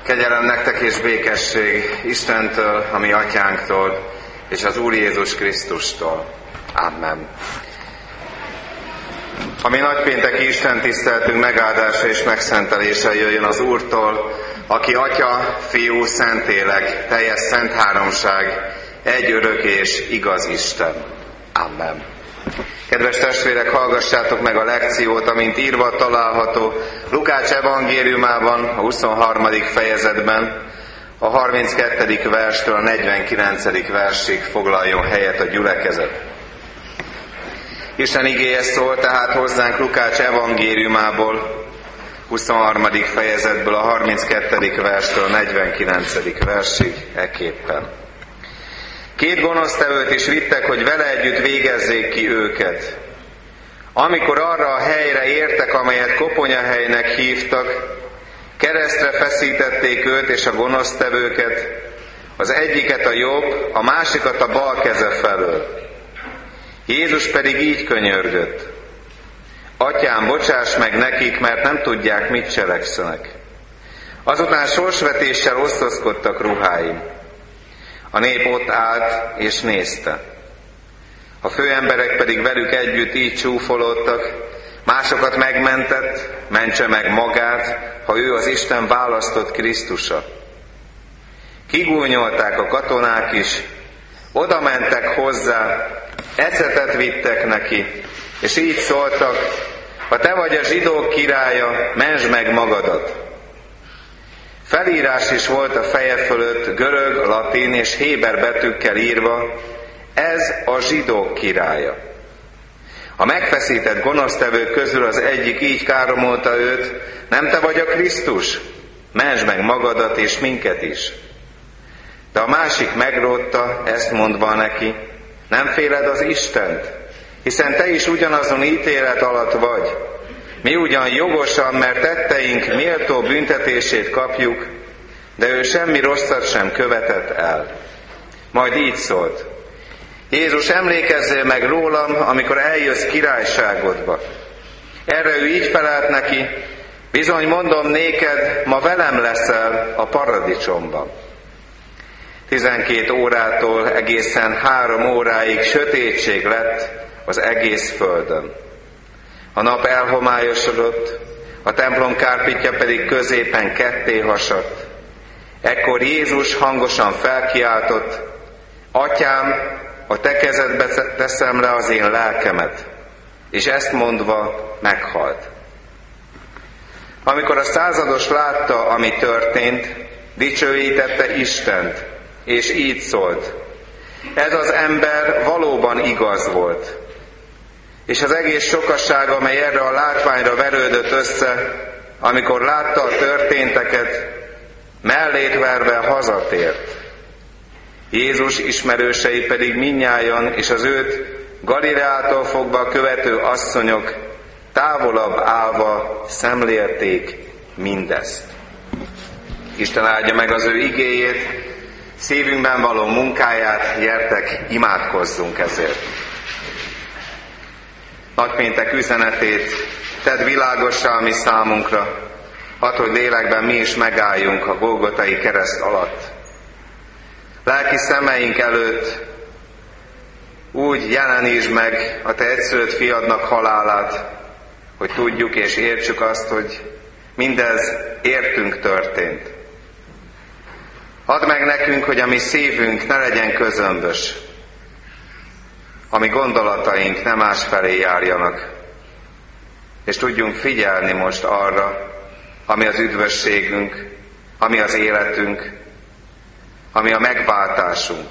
Kegyelem nektek és békesség Istentől, a mi atyánktól, és az Úr Jézus Krisztustól. Amen. A mi nagypénteki Isten tiszteltünk megáldása és megszentelése jöjjön az Úrtól, aki Atya, Fiú, Szentlélek, teljes szent háromság, egy örök és igaz Isten. Amen. Kedves testvérek, hallgassátok meg a lekciót, amint írva található Lukács evangéliumában, a 23. fejezetben, a 32. verstől a 49. versig foglaljon helyet a gyülekezet. Isten igéje szól tehát hozzánk Lukács evangéliumából, 23. fejezetből a 32. verstől a 49. versig ekképpen. 2 gonosztevőt is vittek, hogy vele együtt végezzék ki őket. Amikor arra a helyre értek, amelyet koponyahelynek hívtak, keresztre feszítették őt és a gonosztevőket, az egyiket a jobb, a másikat a bal keze felől. Jézus pedig így könyörgött: Atyám, bocsáss meg nekik, mert nem tudják, mit cselekszenek. Azután sorsvetéssel osztozkodtak ruháim. A nép ott állt és nézte. A főemberek pedig velük együtt így csúfolódtak: másokat megmentett, mentse meg magát, ha ő az Isten választott Krisztusa. Kigúnyolták a katonák is, oda mentek hozzá, ecetet vittek neki, és így szóltak: ha te vagy a zsidók királya, mentsd meg magadat. Felírás is volt a feje fölött, görög, latin és héber betűkkel írva: ez a zsidók királya. A megfeszített gonosztevők közül az egyik így káromolta őt: nem te vagy a Krisztus? Mentsd meg magadat és minket is. De a másik megrótta, ezt mondva neki: nem féled az Istent? Hiszen te is ugyanazon ítélet alatt vagy. Mi ugyan jogosan, mert tetteink méltó büntetését kapjuk, de ő semmi rosszat sem követett el. Majd így szólt: Jézus, emlékezzél meg rólam, amikor eljössz királyságodba. Erre ő így felelt neki: bizony mondom néked, ma velem leszel a paradicsomban. 12 órától egészen 3 óráig sötétség lett az egész földön. A nap elhomályosodott, a templom kárpitja pedig középen ketté hasadt. Ekkor Jézus hangosan felkiáltott: Atyám, a te kezedbe teszem le az én lelkemet. És ezt mondva meghalt. Amikor a százados látta, ami történt, dicsőítette Istent, és így szólt: ez az ember valóban igaz volt. És az egész sokaság, amely erre a látványra verődött össze, amikor látta a történteket, mellét verve hazatért. Jézus ismerősei pedig mindnyájan, és az őt Galileától fogva követő asszonyok távolabb állva szemlélték mindezt. Isten áldja meg az ő igéjét, szívünkben való munkáját, gyertek, imádkozzunk ezért. Nagypéntek üzenetét tedd világossá a mi számunkra, add, hogy lélekben mi is megálljunk a Golgotai kereszt alatt. Lelki szemeink előtt úgy jelenítsd meg a te egyszülött fiadnak halálát, hogy tudjuk és értsük azt, hogy mindez értünk történt. Add meg nekünk, hogy a mi szívünk ne legyen közömbös, a mi gondolataink ne másfelé járjanak, és tudjunk figyelni most arra, ami az üdvösségünk, ami az életünk, ami a megváltásunk.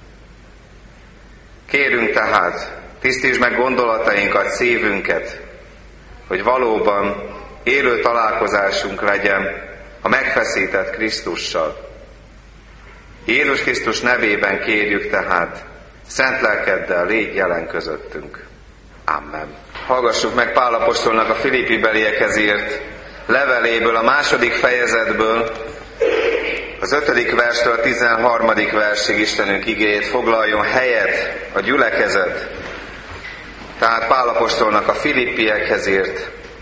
Kérünk tehát, tisztítsd meg gondolatainkat, szívünket, hogy valóban élő találkozásunk legyen a megfeszített Krisztussal. Jézus Krisztus nevében kérjük tehát, szent lelkeddel légy jelen közöttünk. Amen. Hallgassuk meg Pál apostolnak a Filippi beliekhez írt leveléből, a 2. fejezetből, az 5. verstől a 13. versig Istenünk igéjét foglaljon helyet a gyülekezet. Tehát Pál apostolnak a Filippiekhez írt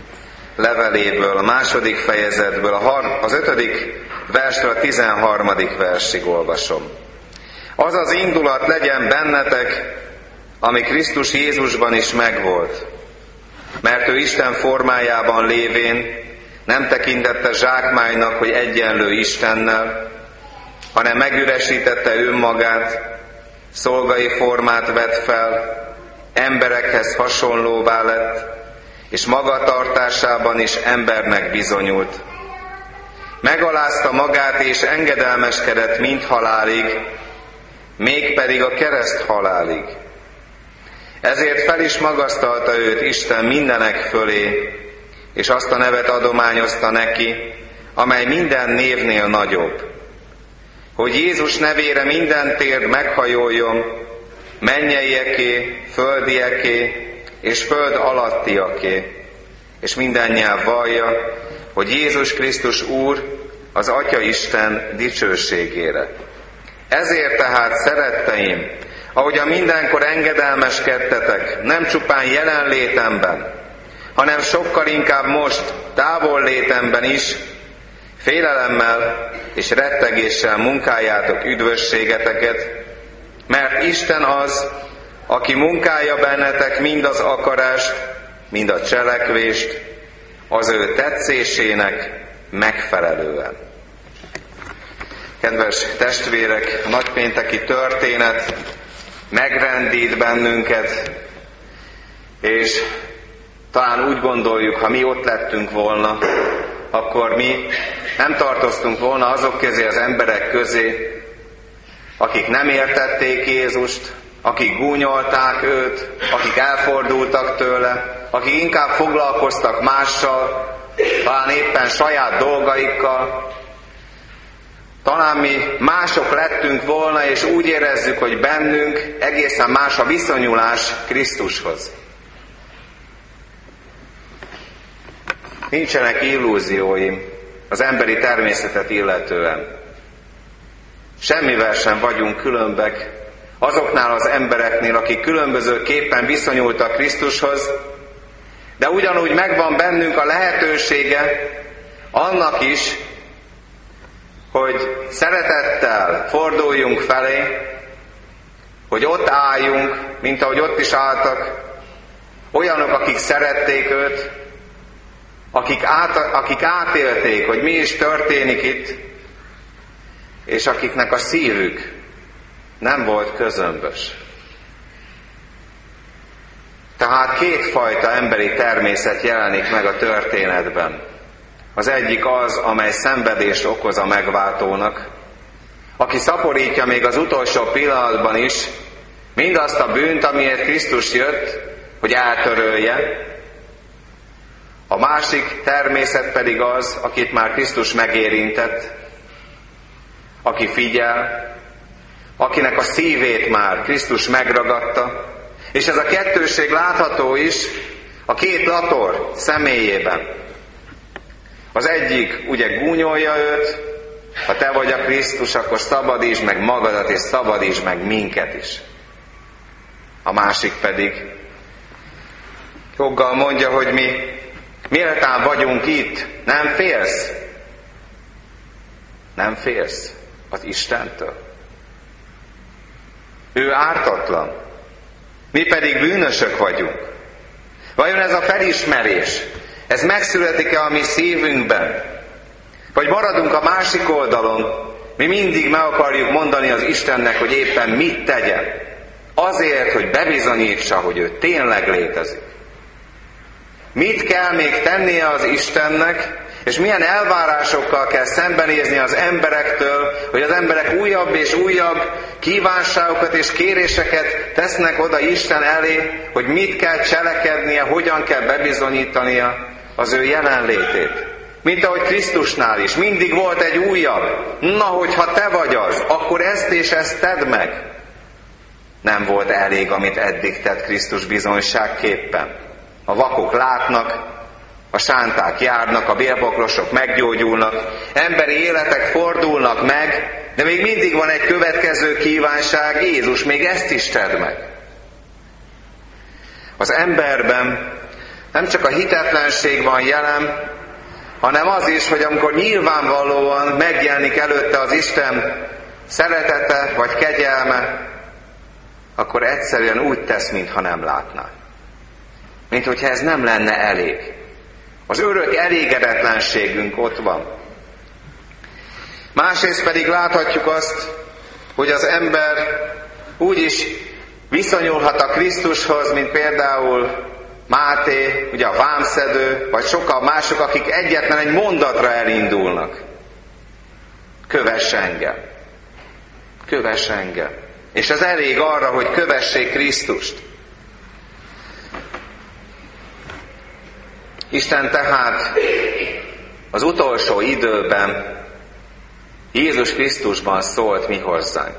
leveléből, a 2. fejezetből, az 5. verstől a 13. versig olvasom. Az az indulat legyen bennetek, ami Krisztus Jézusban is megvolt, mert ő Isten formájában lévén nem tekintette zsákmánynak, hogy egyenlő Istennel, hanem megüresítette önmagát, szolgai formát vett fel, emberekhez hasonlóvá lett, és magatartásában is embernek bizonyult. Megalázta magát és engedelmeskedett mind halálig, mégpedig a kereszt halálig. Ezért fel is magasztalta őt Isten mindenek fölé, és azt a nevet adományozta neki, amely minden névnél nagyobb, hogy Jézus nevére minden térd meghajoljon, mennyeieké, földieké és föld alattiaké, és minden nyelv vallja, hogy Jézus Krisztus Úr az Atya Isten dicsőségére. Ezért tehát, szeretteim, ahogyan mindenkor engedelmeskedtetek, nem csupán jelenlétemben, hanem sokkal inkább most, távol létemben is, félelemmel és rettegéssel munkáljátok üdvösségeteket, mert Isten az, aki munkálja bennetek mind az akarást, mind a cselekvést, az ő tetszésének megfelelően. Kedves testvérek, a nagypénteki történet megrendít bennünket, és talán úgy gondoljuk, ha mi ott lettünk volna, akkor mi nem tartoztunk volna azok közé, az emberek közé, akik nem értették Jézust, akik gúnyolták őt, akik elfordultak tőle, akik inkább foglalkoztak mással, talán éppen saját dolgaikkal. Talán mi mások lettünk volna, és úgy érezzük, hogy bennünk egészen más a viszonyulás Krisztushoz. Nincsenek illúzióim az emberi természetet illetően. Semmivel sem vagyunk különbek azoknál az embereknél, akik különbözőképpen viszonyultak Krisztushoz, de ugyanúgy megvan bennünk a lehetősége annak is, hogy szeretettel forduljunk felé, hogy ott álljunk, mint ahogy ott is álltak, olyanok, akik szerették őt, akik átélték, hogy mi is történik itt, és akiknek a szívük nem volt közömbös. Tehát kétfajta emberi természet jelenik meg a történetben. Az egyik az, amely szenvedést okoz a megváltónak, aki szaporítja még az utolsó pillanatban is mindazt a bűnt, amiért Krisztus jött, hogy eltörölje. A másik természet pedig az, akit már Krisztus megérintett, aki figyel, akinek a szívét már Krisztus megragadta, és ez a kettőség látható is a két lator személyében. Az egyik ugye gúnyolja őt, ha te vagy a Krisztus, akkor szabadítsd meg magadat, és szabadítsd meg minket is. A másik pedig joggal mondja, hogy mi méltán vagyunk itt, nem félsz? Nem félsz az Istentől? Ő ártatlan, mi pedig bűnösök vagyunk. Vajon ez a felismerés, ez megszületik-e a mi szívünkben? Vagy maradunk a másik oldalon, mi mindig meg akarjuk mondani az Istennek, hogy éppen mit tegyen, azért, hogy bebizonyítsa, hogy ő tényleg létezik. Mit kell még tennie az Istennek, és milyen elvárásokkal kell szembenézni az emberektől, hogy az emberek újabb és újabb kívánságokat és kéréseket tesznek oda Isten elé, hogy mit kell cselekednie, hogyan kell bebizonyítania az ő jelenlétét. Mint ahogy Krisztusnál is, mindig volt egy újabb. Na, hogyha te vagy az, akkor ezt és ezt tedd meg. Nem volt elég, amit eddig tett Krisztus bizonyságképpen. A vakok látnak, a sánták járnak, a bélbokrosok meggyógyulnak, emberi életek fordulnak meg, de még mindig van egy következő kívánság, Jézus, még ezt is tedd meg. Az emberben Nem csak a hitetlenség van jelen, hanem az is, hogy amikor nyilvánvalóan megjelenik előtte az Isten szeretete vagy kegyelme, akkor egyszerűen úgy tesz, mintha nem látná. Mint hogyha ez nem lenne elég. Az örök elégedetlenségünk ott van. Másrészt pedig láthatjuk azt, hogy az ember úgy is viszonyulhat a Krisztushoz, mint például Máté, ugye a vámszedő, vagy sokan mások, akik egyetlen egy mondatra elindulnak. Kövess engem. Kövess engem. És ez elég arra, hogy kövessék Krisztust. Isten tehát az utolsó időben Jézus Krisztusban szólt mi hozzánk.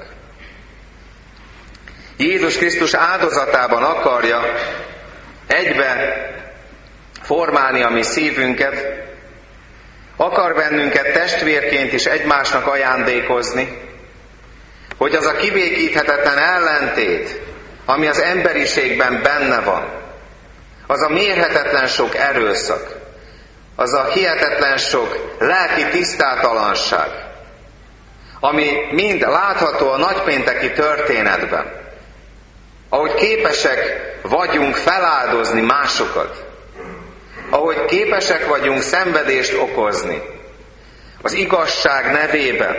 Jézus Krisztus áldozatában akarja egybe formálni a mi szívünket, akar bennünket testvérként is egymásnak ajándékozni, hogy az a kibékíthetetlen ellentét, ami az emberiségben benne van, az a mérhetetlen sok erőszak, az a hihetetlen sok lelki tisztátalanság, ami mind látható a nagypénteki történetben, ahogy képesek vagyunk feláldozni másokat, ahogy képesek vagyunk szenvedést okozni az igazság nevében,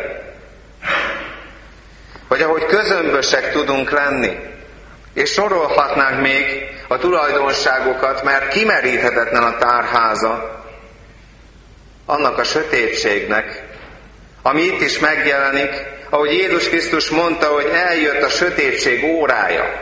vagy ahogy közömbösek tudunk lenni, és sorolhatnánk még a tulajdonságokat, mert kimeríthetetlen a tárháza annak a sötétségnek, ami itt is megjelenik, ahogy Jézus Krisztus mondta, hogy eljött a sötétség órája.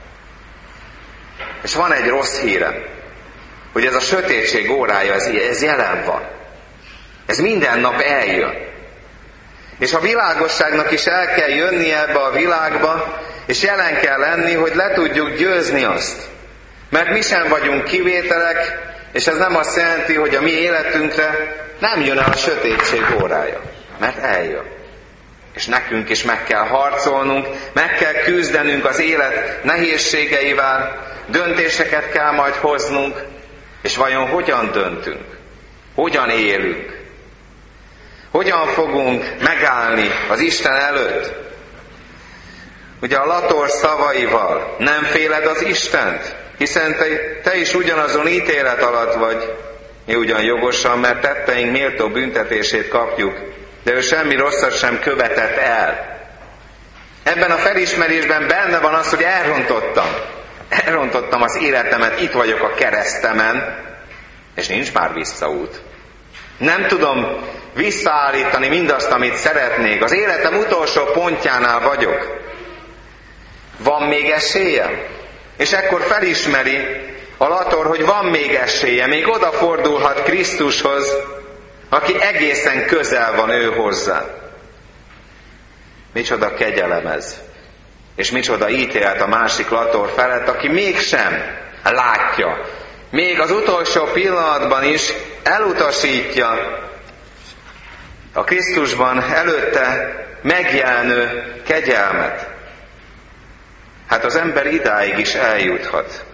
És van egy rossz hírem, hogy ez a sötétség órája, ez jelen van. Ez minden nap eljön. És a világosságnak is el kell jönnie ebbe a világba, és jelen kell lenni, hogy le tudjuk győzni azt. Mert mi sem vagyunk kivételek, és ez nem azt jelenti, hogy a mi életünkre nem jön el a sötétség órája. Mert eljön. És nekünk is meg kell harcolnunk, meg kell küzdenünk az élet nehézségeivel, döntéseket kell majd hoznunk, és vajon hogyan döntünk? Hogyan élünk? Hogyan fogunk megállni az Isten előtt? Ugye a Lator szavaival, nem féled az Istent, hiszen te is ugyanazon ítélet alatt vagy, mi ugyan jogosan, mert tetteink méltó büntetését kapjuk, de ő semmi rosszat sem követett el. Ebben a felismerésben benne van az, hogy elrontottam az életemet, itt vagyok a keresztemen, és nincs már visszaút. Nem tudom visszaállítani mindazt, amit szeretnék. Az életem utolsó pontjánál vagyok. Van még esélyem? És ekkor felismeri a Lator, hogy van még esélye, még odafordulhat Krisztushoz, aki egészen közel van ő hozzá. Micsoda kegyelem ez, és micsoda ítélet a másik Lator felett, aki mégsem látja, még az utolsó pillanatban is elutasítja a Krisztusban előtte megjelenő kegyelmet. Hát az ember idáig is eljuthat.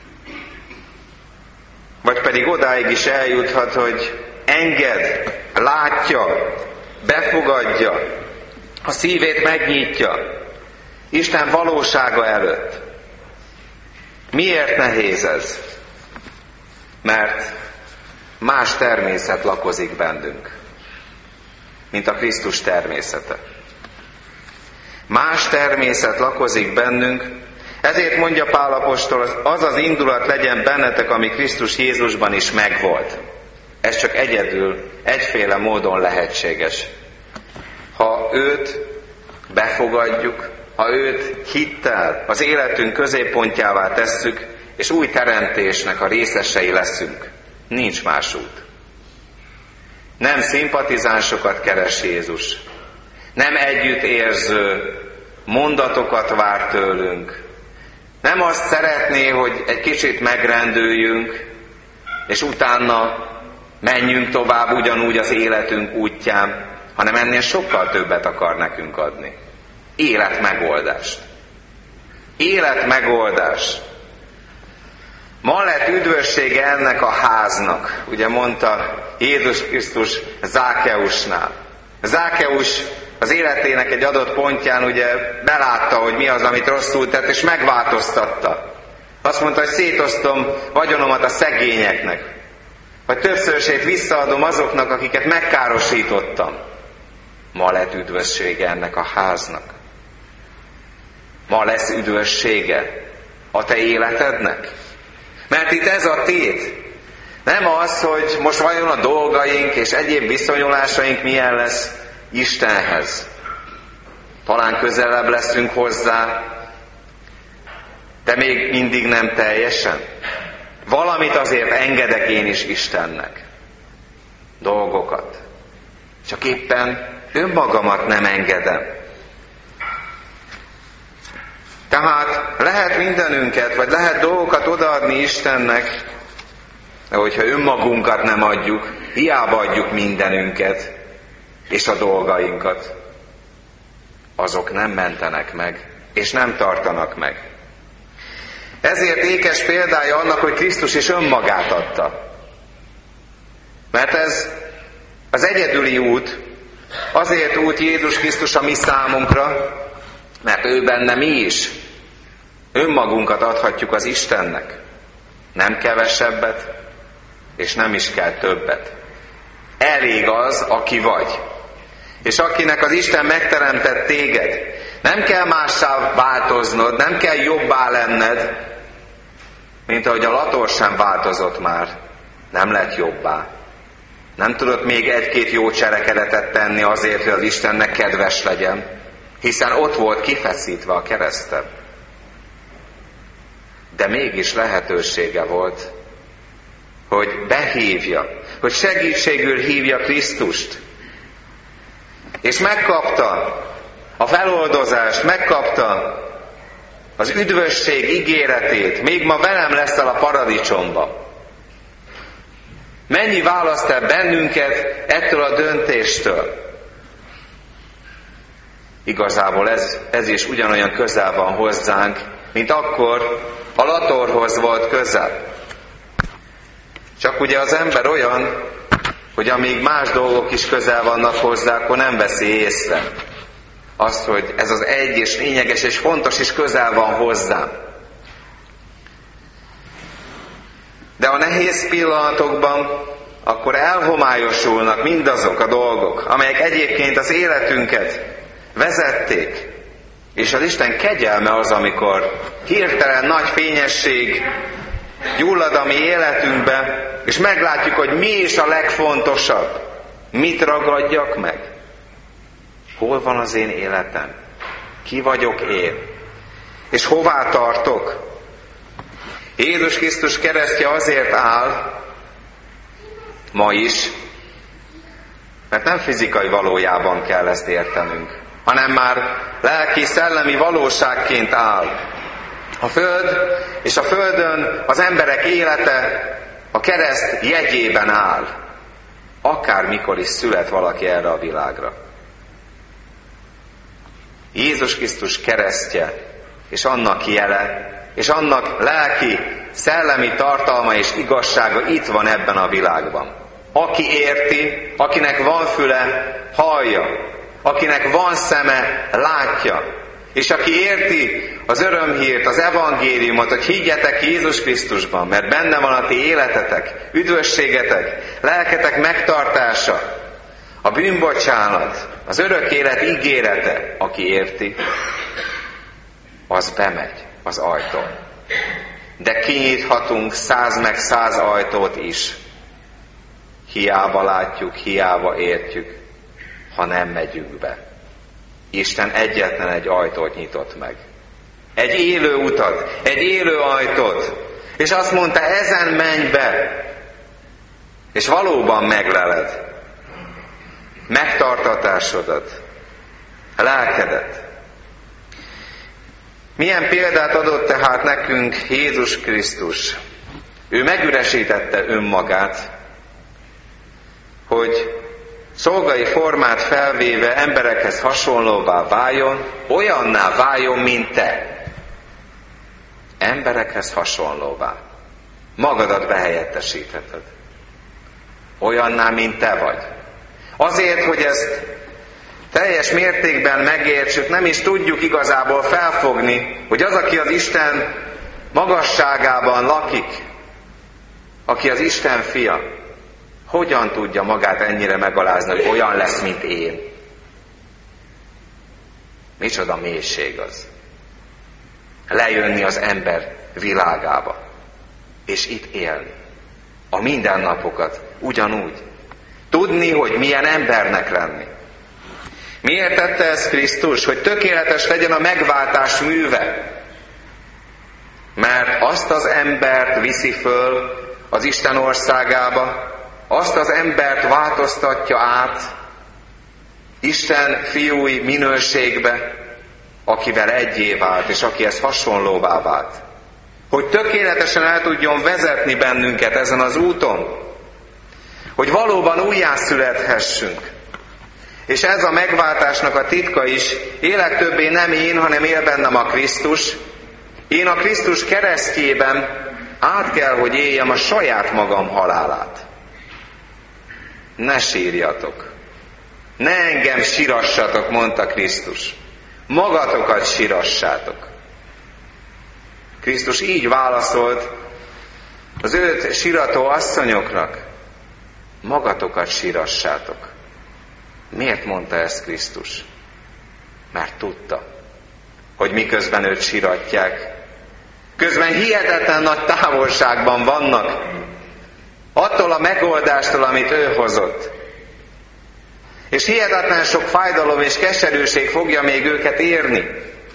Vagy pedig odáig is eljuthat, hogy enged, látja, befogadja, a szívét megnyitja Isten valósága előtt. Miért nehéz ez? Mert más természet lakozik bennünk, mint a Krisztus természete. Más természet lakozik bennünk, ezért mondja Pál apostol, az az indulat legyen bennetek, ami Krisztus Jézusban is megvolt. Ez csak egyedül, egyféle módon lehetséges. Ha őt befogadjuk, ha őt hittel az életünk középpontjává tesszük, és új teremtésnek a részesei leszünk, nincs más út. Nem szimpatizánsokat keres Jézus, nem együttérző mondatokat vár tőlünk, nem azt szeretné, hogy egy kicsit megrendüljünk, és utána menjünk tovább ugyanúgy az életünk útján, hanem ennél sokkal többet akar nekünk adni. Életmegoldást. Életmegoldás. Ma lett üdvössége ennek a háznak, ugye mondta Jézus Krisztus Zákeusnál. Zákeus az életének egy adott pontján ugye belátta, hogy mi az, amit rosszul tett, és megváltoztatta. Azt mondta, hogy szétosztom vagyonomat a szegényeknek, vagy többszörösét visszaadom azoknak, akiket megkárosítottam. Ma lett üdvössége ennek a háznak. Ma lesz üdvössége a te életednek. Mert itt ez a tét. Nem az, hogy most vajon a dolgaink és egyéb viszonyulásaink milyen lesz Istenhez. Talán közelebb leszünk hozzá, de még mindig nem teljesen. Valamit azért engedek én is Istennek. Dolgokat. Csak éppen önmagamat nem engedem. Tehát lehet mindenünket, vagy lehet dolgokat odaadni Istennek, de hogyha önmagunkat nem adjuk, hiába adjuk mindenünket, és a dolgainkat, azok nem mentenek meg, és nem tartanak meg. Ezért ékes példája annak, hogy Krisztus is önmagát adta. Mert ez az egyedüli út, azért út Jézus Krisztus a mi számunkra, mert ő benne mi is önmagunkat adhatjuk az Istennek. Nem kevesebbet, és nem is kell többet. Elég az, aki vagy. És akinek az Isten megteremtett téged, nem kell mássá változnod, nem kell jobbá lenned, mint ahogy a Lator sem változott már, nem lett jobbá. Nem tudott még egy-két jó cselekedetet tenni azért, hogy az Istennek kedves legyen, hiszen ott volt kifeszítve a kereszten. De mégis lehetősége volt, hogy behívja, hogy segítségül hívja Krisztust. És megkapta a feloldozást, megkapta az üdvösség ígéretét, még ma velem leszel a paradicsomba. Mennyi választ el bennünket ettől a döntéstől? Igazából ez is ugyanolyan közel van hozzánk, mint akkor a Latorhoz volt közel. Csak ugye az ember olyan, hogy amíg más dolgok is közel vannak hozzá, akkor nem veszi észre azt, hogy ez az egy és lényeges és fontos és közel van hozzám. De a nehéz pillanatokban akkor elhomályosulnak mindazok a dolgok, amelyek egyébként az életünket vezették. És az Isten kegyelme az, amikor hirtelen nagy fényesség gyullad a mi életünkbe, és meglátjuk, hogy mi is a legfontosabb. Mit ragadjak meg? Hol van az én életem? Ki vagyok én? És hová tartok? Jézus Krisztus keresztje azért áll, ma is, mert nem fizikai valójában kell ezt értenünk, hanem már lelki, szellemi valóságként áll. A Föld és a Földön az emberek élete a kereszt jegyében áll. Akármikor is szület valaki erre a világra. Jézus Krisztus keresztje, és annak jele, és annak lelki, szellemi tartalma és igazsága itt van ebben a világban. Aki érti, akinek van füle, hallja, akinek van szeme, látja. És aki érti az örömhírt, az evangéliumot, hogy higgyetek Jézus Krisztusban, mert benne van a ti életetek, üdvösségetek, lelketek megtartása, a bűnbocsánat, az örök élet ígérete, aki érti, az bemegy az ajtón. De kinyithatunk 100 meg 100 ajtót is. Hiába látjuk, hiába értjük, ha nem megyünk be. Isten egyetlen egy ajtót nyitott meg. Egy élő utat, egy élő ajtót. És azt mondta, ezen menj be. És valóban megleled. Megtartatásodat, lelkedet. Milyen példát adott tehát nekünk Jézus Krisztus? Ő megüresítette önmagát, hogy szolgai formát felvéve emberekhez hasonlóvá váljon, olyanná váljon, mint te. Emberekhez hasonlóvá. magadat behelyettesítheted. Olyanná, mint te vagy. Azért, hogy ezt teljes mértékben megértsük, nem is tudjuk igazából felfogni, hogy az, aki az Isten magasságában lakik, aki az Isten fia, hogyan tudja magát ennyire megalázni, hogy olyan lesz, mint én. Micsoda mélység az. Lejönni az ember világába, és itt élni. A mindennapokat ugyanúgy. Tudni, hogy milyen embernek lenni. Miért tette ezt Krisztus? Hogy tökéletes legyen a megváltás műve. Mert azt az embert viszi föl az Isten országába, azt az embert változtatja át Isten fiúi minőségbe, akivel egyé vált, és akihez hasonlóvá vált. Hogy tökéletesen el tudjon vezetni bennünket ezen az úton, hogy valóban újjászülethessünk. És ez a megváltásnak a titka is, élek többé nem én, hanem él bennem a Krisztus. Én a Krisztus keresztjében át kell, hogy éljem a saját magam halálát. Ne sírjatok. Ne engem sirassatok, mondta Krisztus. Magatokat sirassátok. Krisztus így válaszolt az őt sirató asszonyoknak. Magatokat sirassátok. Miért mondta ezt Krisztus? Mert tudta, hogy miközben őt siratják, közben hihetetlen nagy távolságban vannak attól a megoldástól, amit ő hozott. És hihetetlen sok fájdalom és keserűség fogja még őket érni.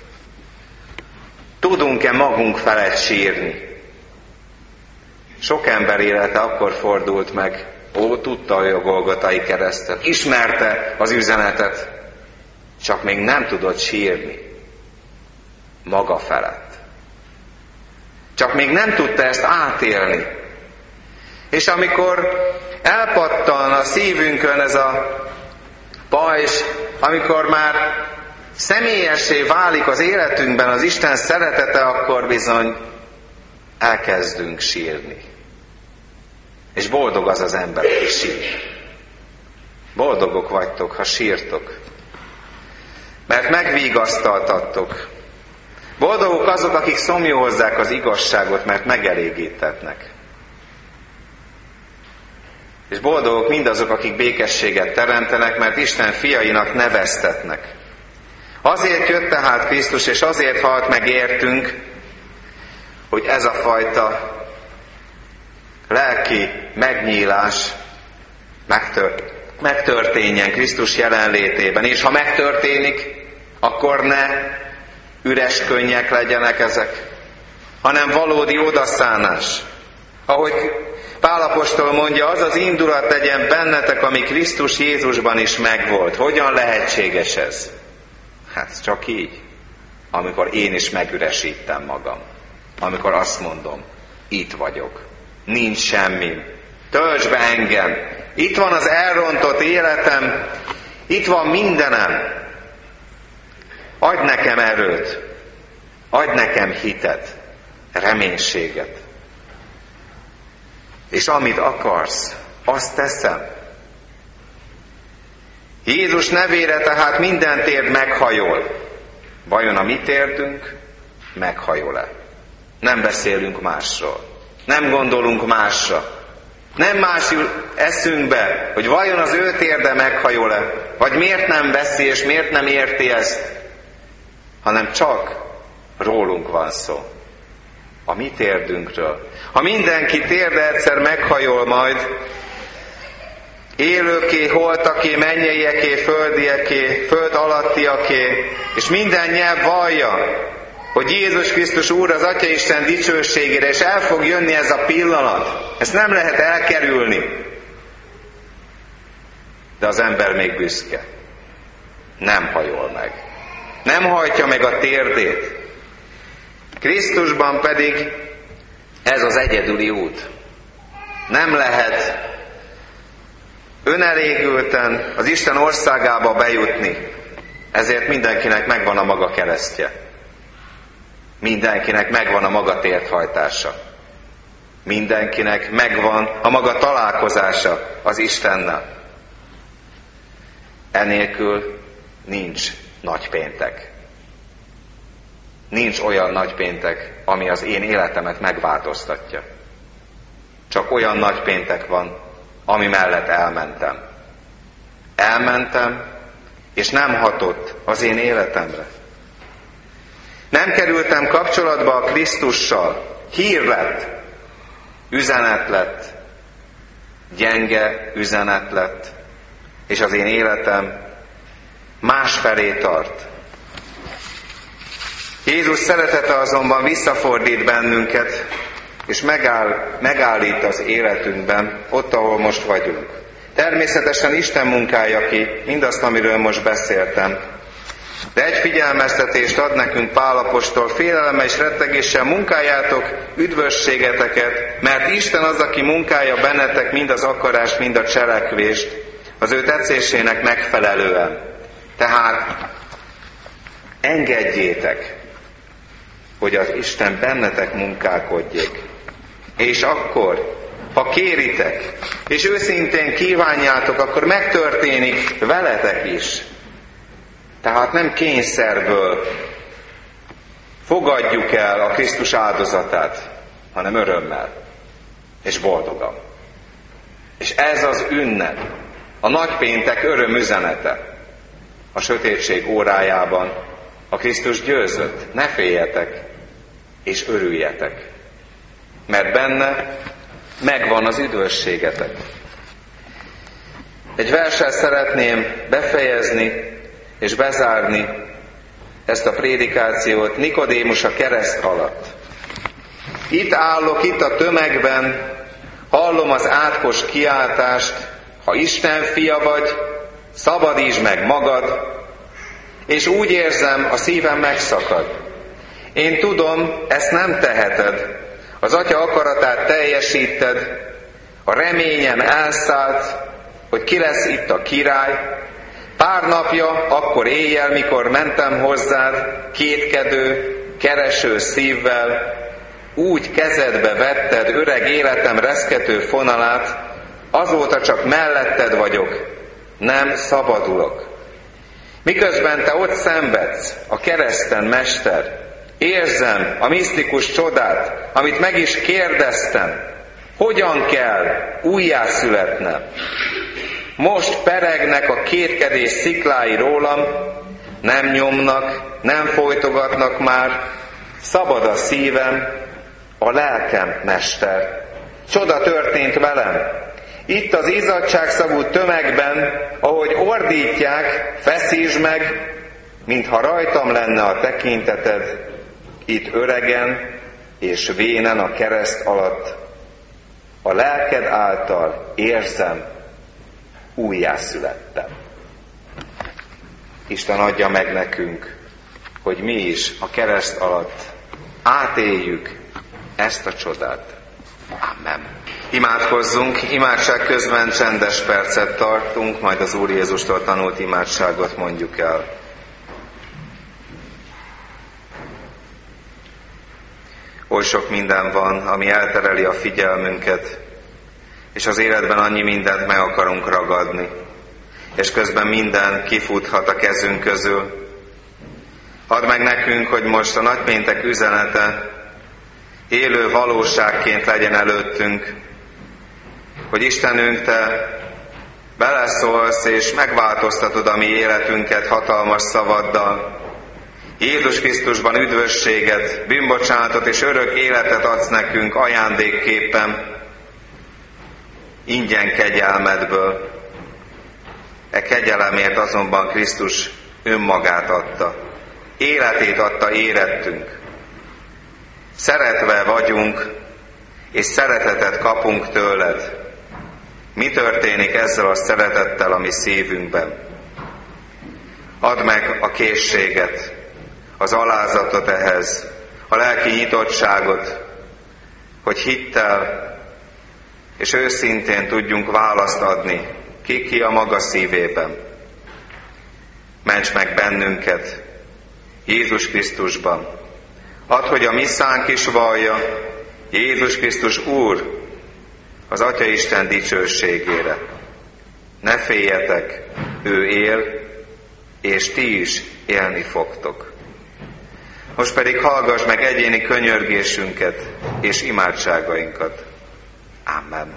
Tudunk-e magunk felett sírni? Sok ember élete akkor fordult meg, tudta a Golgotai keresztet, ismerte az üzenetet, csak még nem tudott sírni maga felett. Csak még nem tudta ezt átélni. És amikor elpattan a szívünkön ez a pajzs, amikor már személyessé válik az életünkben az Isten szeretete, akkor bizony elkezdünk sírni. És boldog az az ember, aki sír. Boldogok vagytok, ha sírtok. Mert megvigasztaltattok. Boldogok azok, akik szomjóhozzák az igazságot, mert megelégítetnek. És boldogok mindazok, akik békességet teremtenek, mert Isten fiainak neveztetnek. Azért jött tehát Krisztus, és azért halt meg értünk, hogy ez a fajta lelki megnyílás megtörténjen Krisztus jelenlétében. És ha megtörténik, akkor ne üres könnyek legyenek ezek, hanem valódi odaszánás. Ahogy Pál apostol mondja, az az indulat legyen bennetek, ami Krisztus Jézusban is megvolt. Hogyan lehetséges ez? Hát csak így, amikor én is megüresítem magam. Amikor azt mondom, itt vagyok, nincs semmim, töltsd be engem, itt van az elrontott életem, itt van mindenem. Adj nekem erőt, adj nekem hitet, reménységet. És amit akarsz, azt teszem. Jézus nevére tehát minden térd meghajol. Vajon a mi térdünk meghajol-e? Nem beszélünk másról. Nem gondolunk másra. Nem más jut eszünkbe, hogy vajon az ő térde meghajol-e, vagy miért nem veszi és miért nem érti ezt, hanem csak rólunk van szó. A mi térdünkről. Ha mindenki térde egyszer meghajol majd, élőké, holtaké, mennyeieké, földieké, föld alattiaké, és minden nyelv vallja, hogy Jézus Krisztus Úr az Atyaisten dicsőségére, és el fog jönni ez a pillanat. Ezt nem lehet elkerülni. De az ember még büszke. Nem hajol meg. Nem hajtja meg a térdét. Krisztusban pedig ez az egyedüli út. Nem lehet önelégülten az Isten országába bejutni. Ezért mindenkinek megvan a maga keresztje. Mindenkinek megvan a maga térthajtása. Mindenkinek megvan a maga találkozása az Istennel. Enélkül nincs nagypéntek. Nincs olyan nagypéntek, ami az én életemet megváltoztatja. Csak olyan nagypéntek van, ami mellett elmentem. Elmentem, és nem hatott az én életemre. Nem kerültem kapcsolatba a Krisztussal. Hír lett, üzenet lett, gyenge üzenet lett, és az én életem másfelé tart. Jézus szeretete azonban visszafordít bennünket, és megállít az életünkben, ott, ahol most vagyunk. Természetesen Isten munkálja ki mindazt, amiről most beszéltem. De egy figyelmeztetést ad nekünk Pál apostol: félelemmel és rettegéssel munkáljátok üdvösségeteket, mert Isten az, aki munkálja bennetek mind az akarást, mind a cselekvést, az ő tetszésének megfelelően. Tehát engedjétek, hogy az Isten bennetek munkálkodjék. És akkor, ha kéritek, és őszintén kívánjátok, akkor megtörténik veletek is. Tehát nem kényszerből fogadjuk el a Krisztus áldozatát, hanem örömmel és boldogan. És ez az ünnep, a nagypéntek örömüzenete. A sötétség órájában a Krisztus győzött, ne féljetek és örüljetek, mert benne megvan az üdvösségetek. Egy verssel szeretném befejezni és bezárni ezt a prédikációt. Nikodémus a kereszt alatt. Itt állok, itt a tömegben, hallom az átkos kiáltást: ha Isten fia vagy, szabadítsd meg magad, és úgy érzem, a szívem megszakad. Én tudom, ezt nem teheted. Az Atya akaratát teljesíted, a reményem elszállt, hogy ki lesz itt a király. Pár napja, akkor éjjel, mikor mentem hozzád, kétkedő, kereső szívvel, úgy kezedbe vetted öreg életem reszkető fonalát, azóta csak melletted vagyok, nem szabadulok. Miközben te ott szenvedsz a kereszten, Mester, érzem a misztikus csodát, amit meg is kérdeztem: hogyan kell újjászületnem? Most peregnek a kétkedés sziklái rólam, nem nyomnak, nem folytogatnak már, szabad a szívem, a lelkem, Mester. Csoda történt velem. Itt az izzadságszagú tömegben, ahogy ordítják, feszítsd meg, mintha rajtam lenne a tekinteted, itt öregen és vénen a kereszt alatt. A lelked által érzem, újjászülettem. Isten adja meg nekünk, hogy mi is a kereszt alatt átéljük ezt a csodát. Amen. Imádkozzunk, imádság közben csendes percet tartunk, majd az Úr Jézustól tanult imádságot mondjuk el. Oly sok minden van, ami eltereli a figyelmünket, és az életben annyi mindent meg akarunk ragadni, és közben minden kifuthat a kezünk közül. Add meg nekünk, hogy most a nagypéntek üzenete élő valóságként legyen előttünk, hogy Istenünk, Te beleszólsz és megváltoztatod a mi életünket hatalmas szavaddal. Jézus Krisztusban üdvösséget, bűnbocsánatot és örök életet adsz nekünk ajándékképpen, ingyen kegyelmedből. E kegyelemért azonban Krisztus önmagát adta, életét adta érettünk. Szeretve vagyunk, és szeretetet kapunk tőled. Mi történik ezzel a szeretettel a mi szívünkben? Add meg a készséget, az alázatot ehhez, a lelki nyitottságot, hogy hittel és őszintén tudjunk választ adni ki a maga szívében. Ments meg bennünket Jézus Krisztusban. Add, hogy a mi szánk is vallja, Jézus Krisztus Úr, az Atya Isten dicsőségére. Ne féljetek, ő él, és ti is élni fogtok. Most pedig hallgass meg egyéni könyörgésünket és imádságainkat. Amen.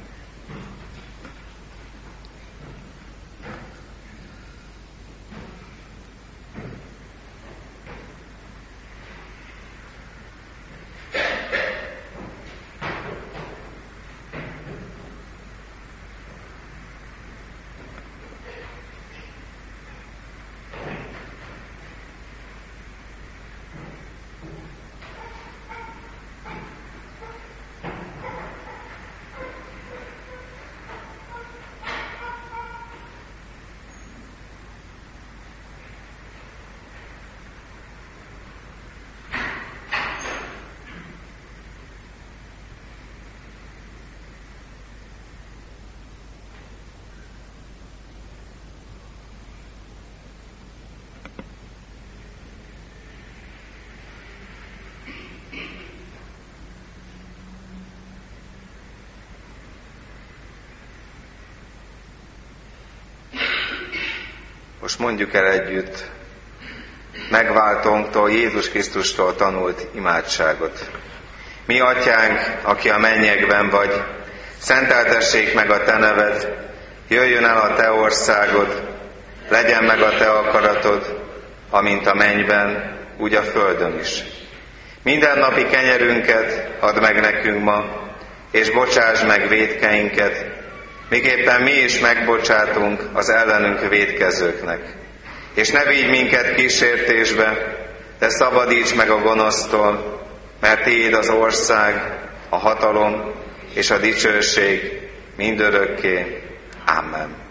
Most mondjuk el együtt megváltónktól, Jézus Krisztustól tanult imádságot. Mi atyánk, aki a mennyekben vagy, szenteltessék meg a te neved, jöjjön el a te országod, legyen meg a te akaratod, amint a mennyben, úgy a földön is. Mindennapi kenyerünket add meg nekünk ma, és bocsásd meg vétkeinket, miképpen mi is megbocsátunk az ellenünk vétkezőknek. És ne vigy minket kísértésbe, de szabadíts meg a gonosztól, mert tiéd az ország, a hatalom és a dicsőség mindörökké. Amen.